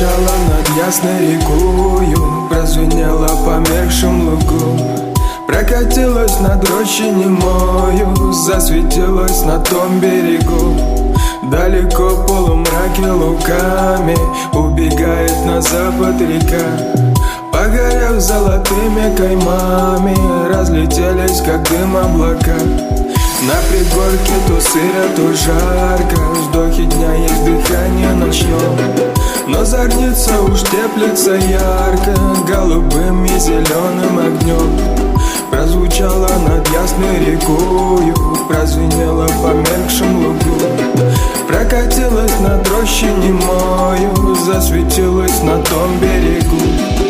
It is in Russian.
прозвучала над ясной рекою, прозвенела по меркшим лугу, прокатилась над рощей немою, засветилась на том берегу. Далеко в полумраке луками убегает на запад река. Погорев золотыми каймами, разлетелись как дым облака. На пригорке то сыро, то жарко, вздохи дня есть дыхание ночное. Но зорница уж теплится ярко, голубым и зеленым огнем. Прозвучала над ясной рекою, прозвенела по меркшим лугу, прокатилась над рощей немою, засветилась на том берегу.